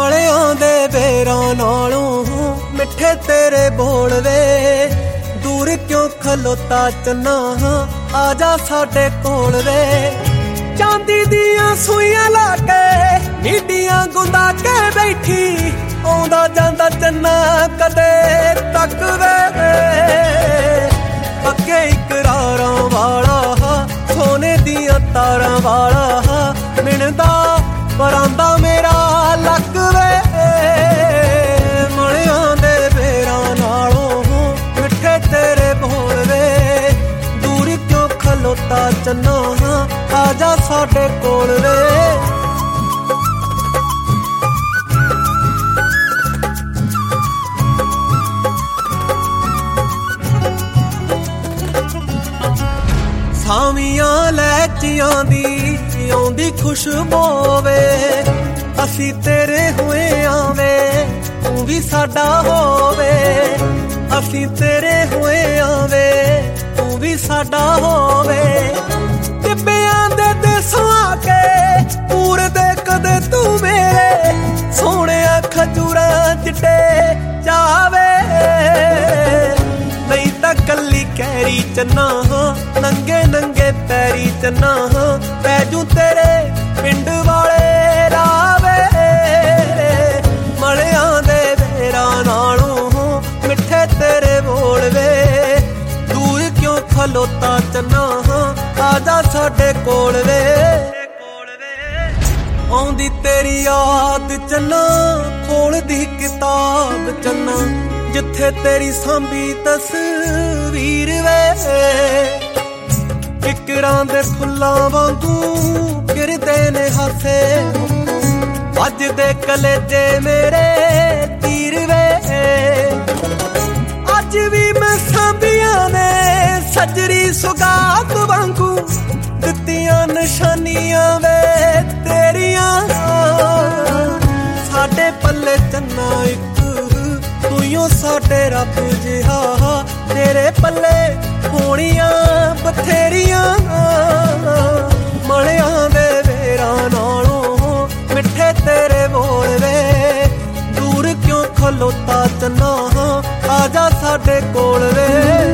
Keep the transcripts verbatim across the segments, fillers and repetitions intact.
ਮਲਿਆਂ ਦੇ ਬੇਰਾਂ ਨਾਲੋਂ ਮਿੱਠੇ ਤੇਰੇ ਬੋਲ ਵੇ, ਦੂਰ ਕਿਉਂ ਖਲੋਤਾ ਚੰਨਾ ਆਜਾ ਸਾਡੇ ਕੋਲ ਵੇ। ਚਾਂਦੀ ਦੀਆਂ ਸੂਈਆਂ ਲਾ ਕੇ ਨੀਡੀਆਂ ਗੁੰਦਾ ਕੇ ਬੈਠੀ, ਆਉਂਦਾ ਜਾਂਦਾ ਚੰਨਾ ਕਦੇ ਤੱਕ ਵੇ। ਪੱਕੇ ਇਕਰਾਰਾਂ ਵਾਲਾ ਸੋਨੇ ਦੀਆਂ ਤਾਰਾਂ ਵਾਲਾ, ਮਿਣਦਾ ਪਰਾਂਦਾ ਮੇਰਾ ਲੱਕ ਵੇ। ਮਲਿਆਂ ਦੇ ਬੇਰਾਂ ਨਾਲੋਂ ਮਿੱਠੇ ਤੇਰੇ ਬੋਲ ਵੇ, ਦੂਰ ਕਿਉਂ ਖਲੋਤਾ ਚੰਨਾ ਆਜਾ ਸਾਡੇ ਕੋਲ ਵੇ। ਸਾਵੀਆਂ ਲੈਚੀਆਂ ਦੀ ਆਉਂਦੀ ਖੁਸ਼ਬੂ ਵੇ, ਅਸੀਂ ਤੇਰੇ ਹੋਏ ਆਵੇ ਤੂੰ ਵੀ ਸਾਡਾ ਹੋਵੇ। ਅਸੀਂ ਤੇਰੇ ਹੋਏ ਆਵੇ ਤੂੰ ਵੀ ਸਾਡਾ ਹੋਵੇ। ਟਿੱਬਿਆਂ ਦੇ ਦੇਸੋਂ ਆ ਕੇ ਪੂਰ ਦੇ ਕਦੇ ਤੂੰ ਮੇਰੇ, ਸੋਹਣਿਆ ਖਜੂਰਾਂ ਚਿੱਟੇ ਚਾਵੇ। ਨਹੀਂ ਤਾਂ ਕੱਲੀ ਕਹਿਰੀ ਚੰਨਾ ਨੰਗੇ ਨੰਗੇ ਪੈਰੀ ਚੰਨਾ, ਪੈਜੂ ਤੇਰੇ ਪਿੰਡ ਵਾਲੇ ਰਾਵੇ। ਮਲਿਆਂ ਦੇ ਬੇਰਾਂ ਨਾਲੋਂ ਮਿੱਠੇ ਤੇਰੇ ਬੋਲ ਵੇ, ਦੂਰ ਕਿਉਂ ਖਲੋਤਾ ਚੰਨਾ ਆਜਾ ਸਾਡੇ ਕੋਲ ਵੇ। ਆਉਂਦੀ ਤੇਰੀ ਯਾਦ ਚੰਨਾ ਖੋਲਦੀ ਕਿਤਾਬ ਚੰਨਾ, ਜਿੱਥੇ ਤੇਰੀ ਸਾਂਭੀ ਤਸਵੀਰ ਵੇ। ਫਿਕਰਾਂ ਦੇ ਫੁੱਲਾਂ ਵਾਂਗੂ ਗਿਰਦੇ ਨੇ ਹਾਸੇ, ਵੱਜਦੇ ਕਲੇਜੇ ਮੇਰੇ ਤੀਰ ਵੇ। ਅੱਜ ਵੀ ਮੈਂ ਸਾਂਭੀਆਂ ਨੇ ਸੱਜਰੀ ਸੁਗਾਤ ਵਾਂਗੂ, ਦਿੱਤੀਆਂ ਨਿਸ਼ਾਨੀਆਂ ਵੇ ਤੇਰੀਆਂ। ਸਾਡੇ ਪੱਲੇ ਚੰਨਾ ਇੱਕ ਤੂੰ ਸਾਡੇ ਰੱਬ ਜਿਹਾ, ਤੇਰੇ ਪੱਲੇ ਹੋਣੀਆਂ ਬਥੇਰੀਆਂ। ਮਲਿਆਂ ਦੇ ਬੇਰਾਂ ਨਾਲੋਂ ਮਿੱਠੇ ਤੇਰੇ ਬੋਲ ਵੇ, ਦੂਰ ਕਿਉਂ ਖਲੋਤਾ ਚੰਨਾ ਆਜਾ ਸਾਡੇ ਕੋਲ ਵੇ।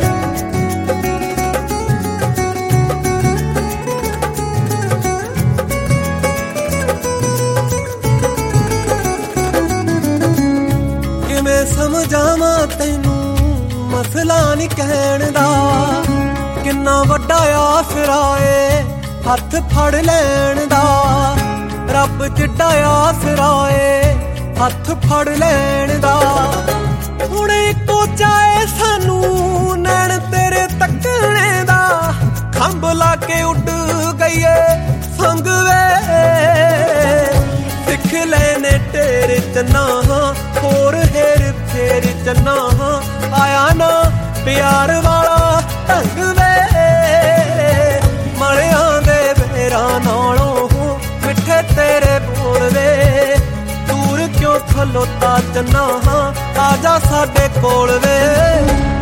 ਕਿਵੇਂ ਸਮਝਾਵਾਂ ਤੈਨੂੰ ਮਸਲਾ ਨੀ ਕਹਿਣ ਦਾ, ਕਿੰਨਾ ਵੱਡਾ ਆਸਰਾ ਏ ਹੱਥ ਫੜ ਲੈਣ ਦਾ। ਰੱਬ ਜਿੱਡਾ ਆਸਰਾ ਏ ਹੱਥ ਫੜ ਲੈਣ ਦਾ। ਹੁਣ ਇੱਕੋ ਚਾਹੇ ਸਾਨੂੰ ਨੈਣ ਤੇਰੇ ਤੱਕਣੇ ਦਾ, ਖੰਭ ਲਾ ਕੇ ਉੱਡ ਗਈਏ ਸੰਗ ਵੇ। ਸਿੱਖ ਲੈਨੇ ਤੇਰੇ ਚੰਨਾ ਹੋਰ ਹੇਰ ਫੇਰ ਚੰਨਾ, ਆਇਆ ਨਾ ਪਿਆਰ ਵਾਲਾ ਢੰਗ ਵੇ। ਮਲਿਆਂ ਦੇ ਬੇਰਾਂ ਨਾਲੋਂ ਮਿੱਠੇ ਤੇਰੇ ਬੋਲ ਵੇ, ਦੂਰ ਕਿਉਂ ਖਲੋਤਾ ਚੰਨਾ ਆਜਾ ਸਾਡੇ ਕੋਲ ਵੇ।